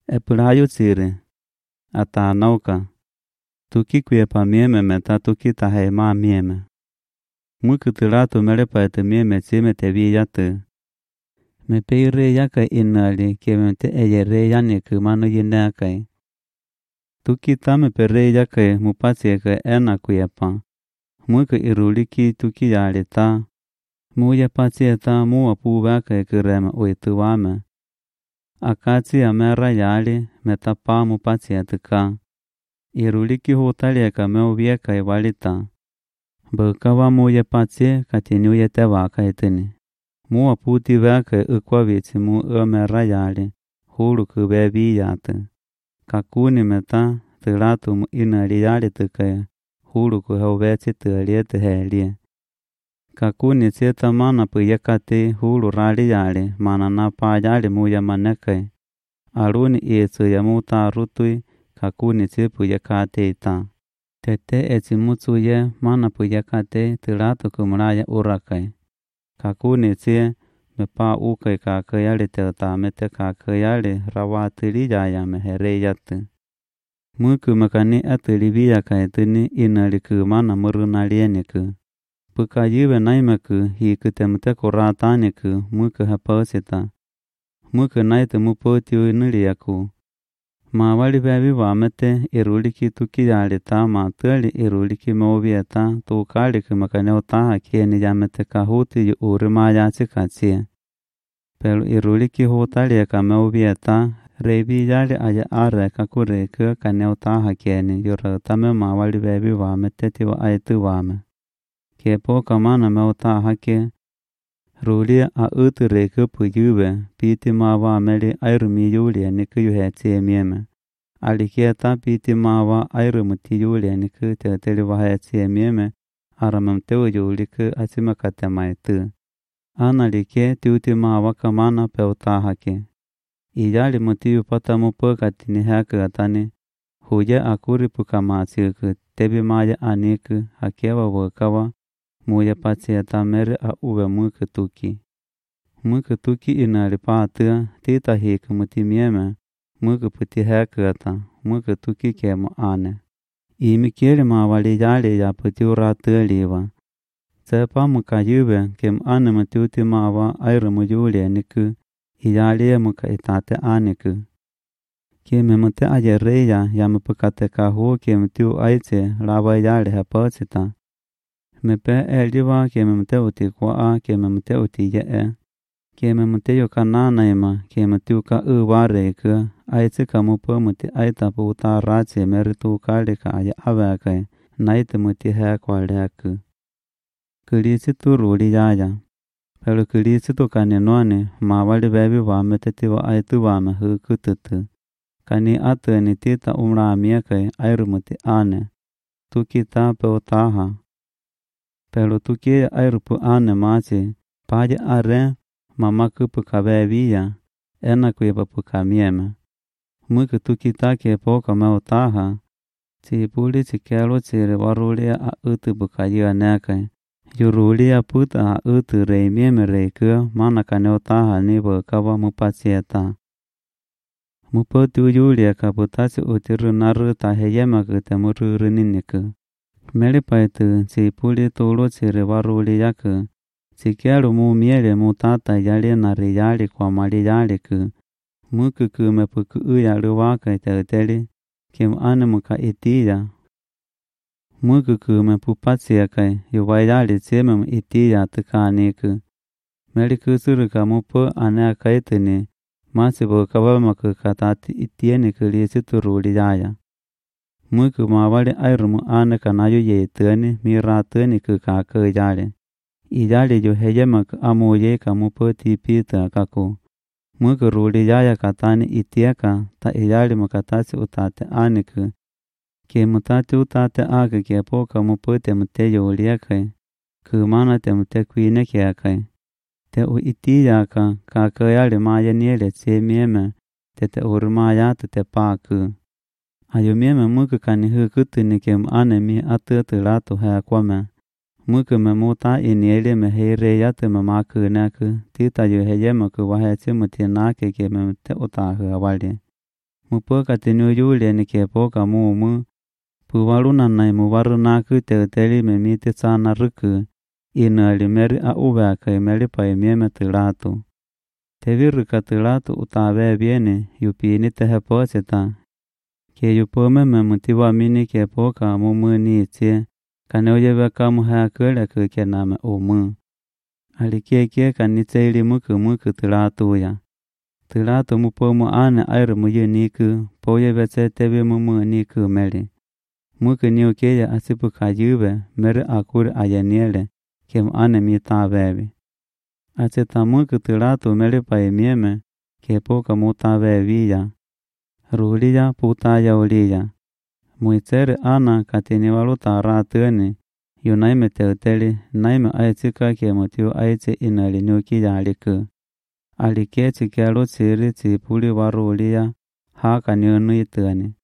Epulayo sire. Ata nauka. Tuki kwe pa mieme meta tuki tahe ma mieme. Muku tirato mere pa te mieme tsime te vi yate. Me pe re yaka inali ke me te eye re yane ku manu yine kai. Tuki tame pe re yaka mupatsi ke ena kuye pa. Muku iruliki tuki yale ta. Muye patsi ta mua puwa ke kurema uituwame. Akatsi amera yale meta pa mupatsi etuka. Iruliki hotali ka meu vieka ivalita. Băkawa muye patsi katinu yete waka etini. Mua puti veka ukwa vitsi mu amera yale. Hulu kubevi yate. Kakuni meta tiratu mu inali yale tuka. Hulu kuhavetsi tualie tuhelie. Kakuni tseta mana puyekati hulu rali yale mana na pa yale muya maneke. Aruni etsu ya muta rutui kakuni tsi puyekati ita. Tete etsi mutsu ye mana puyekati tiratu kumraya urakai. Kakuni tsi me pa ukai kakayale teta mete kakayale rawatili yaya mehere yate. Muku makani atili viyaka etini inaliku mana murunalieniku. Puka yiwe naimeku hiku temute kurataniku muku hapasita. Muku naite mupoti uiniliaku. Ma wali bebi wamete iruliki tuki yalita ma tuli iruliki movieta tukaliku makane utaha kieni yamete kahuti yu urima yatsikatsie. Pelu iruliki hutalieka movieta revi yali aya are kakuriku kane utaha kieni yuratame ma wali bebi wamete tiwa aitu wame. Kepo kamana meuta hake rulia a utureke puyuwe piti mawa meli airumi yulia niku yuhetsi emieme. Alikieta piti mawa airumuti yulia niku teteli wahetsi emieme aramamteu yuliku asimakate maitu. Analike tiuti mawa kamana peuta hake. Iyali muti upata mupakati ni hake atani. Huye akuri pukamasiku tebi maya aniku hakewa wakawa. Muya patsieta mere a uwe muke tuki. Muke tuki inali patia tita hiku muti mieme. Muke puti hekata. Muke tuki kemo ane. Imi kiri ma wali yali ya puti uratu liwa. Tsepa muka yuwe kem ane mutiuti mawa airumu yulia niku. Iyali muka itate aniku. Kime mute aye reya ya mupukate kahu kem tiu aitse lawa yali hapasita. Mepe eliwa keme mte uti kwa keme mte uti ye keme mte yokanana ima keme tuka uwareke aitse kamupo mte aita puta ratse meritu kalika aya avake naite mte hekwaleku kulisi turuli yaya pelu kulisi tukanenone ma wali bebi wamete tiwa aitu wame hukututu kani ateni tita umramieke airumuti ane tukita peutaha pelu tuki airupu ane machi paje are mamaku pukabeviya ena kuiba pukamieme. Muku tuki take poka meutaha si puli si kelo siri warulia a utu bukayiwa neke. Yurulia puta a utu rei mieme reiku mana kaneutaha nibo kawa mupasieta. Mupotu yulia kaputasi utiru naru taheyema kute mururu niniku. Meli paitu si puli tolo siri waruli yaku. Si kelo mu miele mu tata yali nari yali kwa mali yali ku. Muku kume puku uyali waka iteteli. Kim ane muka itiya. Muku kume pupatsi yakai. Yuwayali tseme itiya tukani ku. Meli kusuru ka mupo ane akaitini. Masi bukawa maku katati itieni kulisi turuli yaya. Muku mawali airumu ane kanayo ye tani mira tani kukaka yale. Iyali yu heyemak amuye kamupo tipita kaku. Muku ruli yaya katani itieka ta iyali mukatasi utate aniku. Ke mutati utate ake ke po kamupo temute yuliakai. Kumana temute kuine kiakai. Te u itiyaka kaka yali maya niele tse mieme te urmaya te paku. Ayumieme muku kani hukutuni kem ane mi atu latu hea kwame. Muku me muta inieli me heire yatu me maku neku. Tita yu heyema ku wahetsi muti nake ke me te utahu awali. Mupo katinu yule ni kepoka mumu. Puwaruna na muwaruna ku teuteli memite sana ruku. Inali meri a ubaka meri pa mieme tilatu. Teviruka tilatu utawe biene yupini teheposeta. Ke yupome memutiwa mini kepoka mumu ni tie. Kaneuye kamu hakule kukename umu. Alikeke kanitseili muku tilatu ya. Tilatu mupomu ane aire muye niku. Poye vese tevi mumu niku meli. Muku niukeya asipu kajube meri akuri ayaniele. Kem ane mitawevi. Aceta muku tilatu meli pa mieme. Kepoka mutawevi ya. Rulia putaya ulia. Muitsere ana katini waluta ratene. Yunaime teuteli, naime aitika ke motiu aite inali nyuki ya aliku. Aliketi kelo tsiri tsipuli warulia, haka nyunu itani.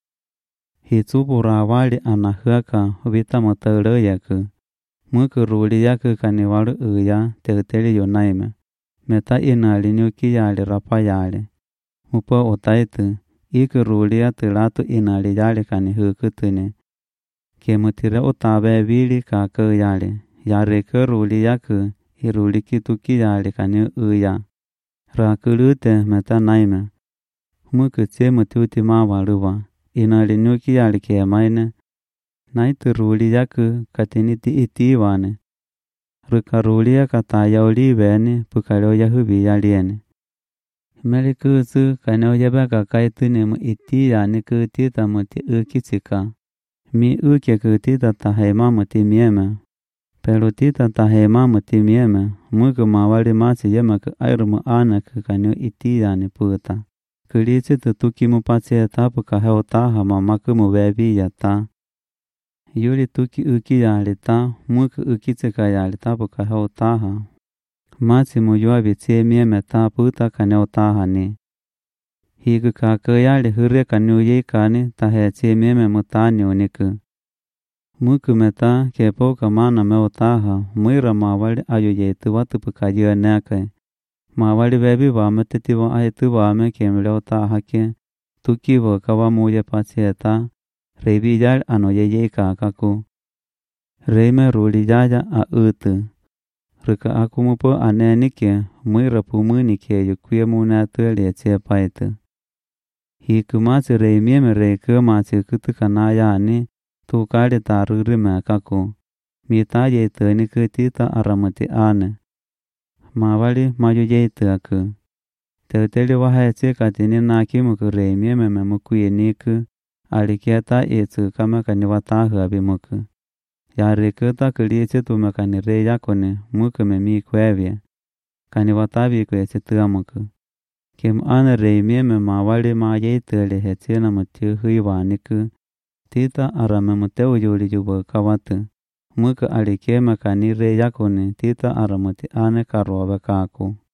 Hitubu rawali anahuaka vita motelo yaku. Muku rulia kukani walu uya teuteli yunaime. Meta inali nyuki ya alirapa yale. Mupo utaitu. Iku rulia tilatu inali yale kani hukutune. Kemutire utabe vili kaka yale. Yare ke ruli yaku. Iruli kituki yale kani uya. Rakulute meta naime. Muku tse mututi mawaluwa. Inali nyuki yale ke maine. Naitu ruli yaku katiniti itiwane. Ruka rulia kata yauli bene pukalo yahubi yaliene. Meli kusu kaneo yabaka kaitune mu iti yani kutita muti ukitsika. Mi uke kutita tahema muti mieme. Pero tita tahema muti mieme. Muku mawali masi yemaka airumu anak kaneo iti yani puta. Kulitsi tutuki mu patse tapu kaheo taha mamaku mu webi yata. Yuli tuki uki yali ta. Muku ukitsika yali tapu kaheo taha. Masi muyua vitsie mieme ta puta kaneo taha ni. Hiku kaka yali hure kaneo ye kani tahe tsie mieme mutani uniku. Muku meta kepoka mana meo taha muira mawali ayu ye tuwa tupu kajiwa neke. Mawali webi wame tetiwa aitu wame kemleo taha ke. Tuki wakawa muye patsie ta. Rebi yali ano ye kakaku. Reime ruli yaya a utu. Ruka akumupo anenike muira pumunike yukuye munatuele tse paitu. Hiku masi rei mieme rei ke masi kutuka na yani tukali taruri mekaku. Mita ye tani kutita aramuti ane. Mawali mayu ye taku. Teuteli wahe tse katini nakimuku rei mieme memukuye niku. Aliketa etu kama kaniwatahu abimuku. Yari kuta kulietse tumekani re yakone muku memi kwevye. Kani watabi kwe chituamuku. Kim ane re mieme mawali ma yeitele hetsina mutiu huiwaniku. Tita arame muteu yuli yubo kawatu. Muku alikema kani re yakone tita aramuti ane karobe kaku.